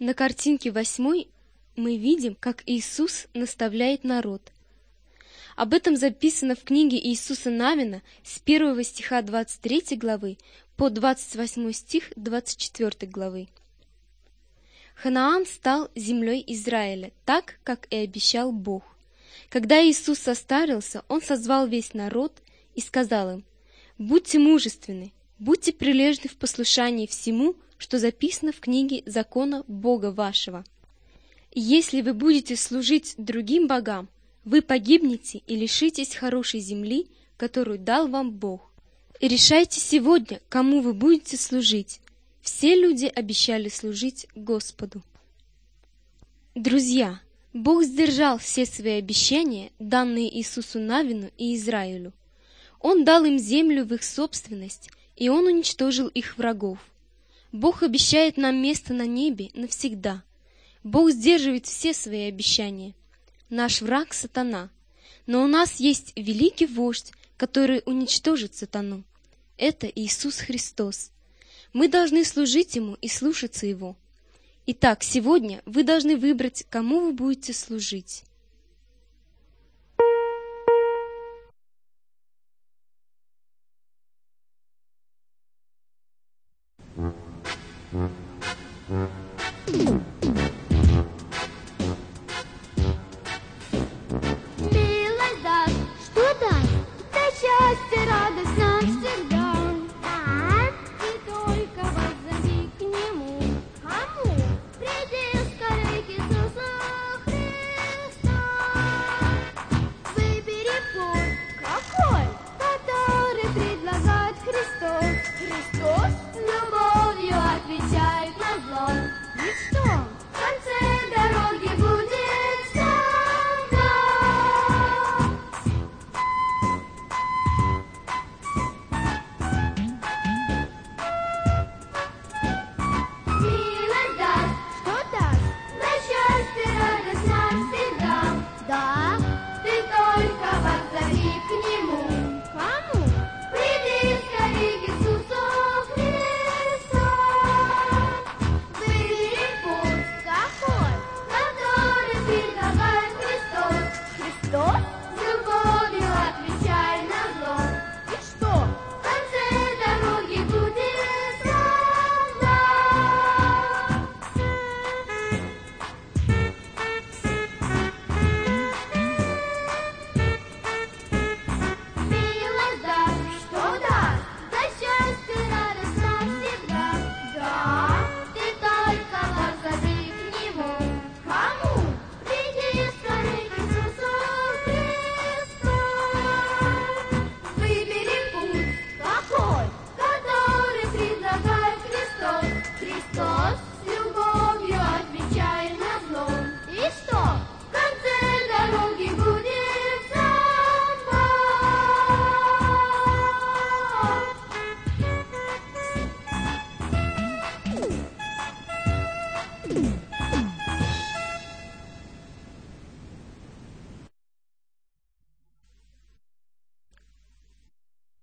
На картинке 8 мы видим, как Иисус наставляет народ. Об этом записано в книге Иисуса Навина с 1 стиха 23 главы по 28 стих 24 главы. Ханаан стал землей Израиля, так, как и обещал Бог. Когда Иисус состарился, Он созвал весь народ и сказал им: «Будьте мужественны, будьте прилежны в послушании всему, что записано в книге закона Бога вашего. И если вы будете служить другим богам, вы погибнете и лишитесь хорошей земли, которую дал вам Бог. И решайте сегодня, кому вы будете служить». Все люди обещали служить Господу. Друзья, Бог сдержал все свои обещания, данные Иисусу Навину и Израилю. Он дал им землю в их собственность, и Он уничтожил их врагов. Бог обещает нам место на небе навсегда. Бог сдерживает все свои обещания. Наш враг — сатана. Но у нас есть великий вождь, который уничтожит сатану. Это Иисус Христос. Мы должны служить Ему и слушаться Его. Итак, сегодня вы должны выбрать, кому вы будете служить.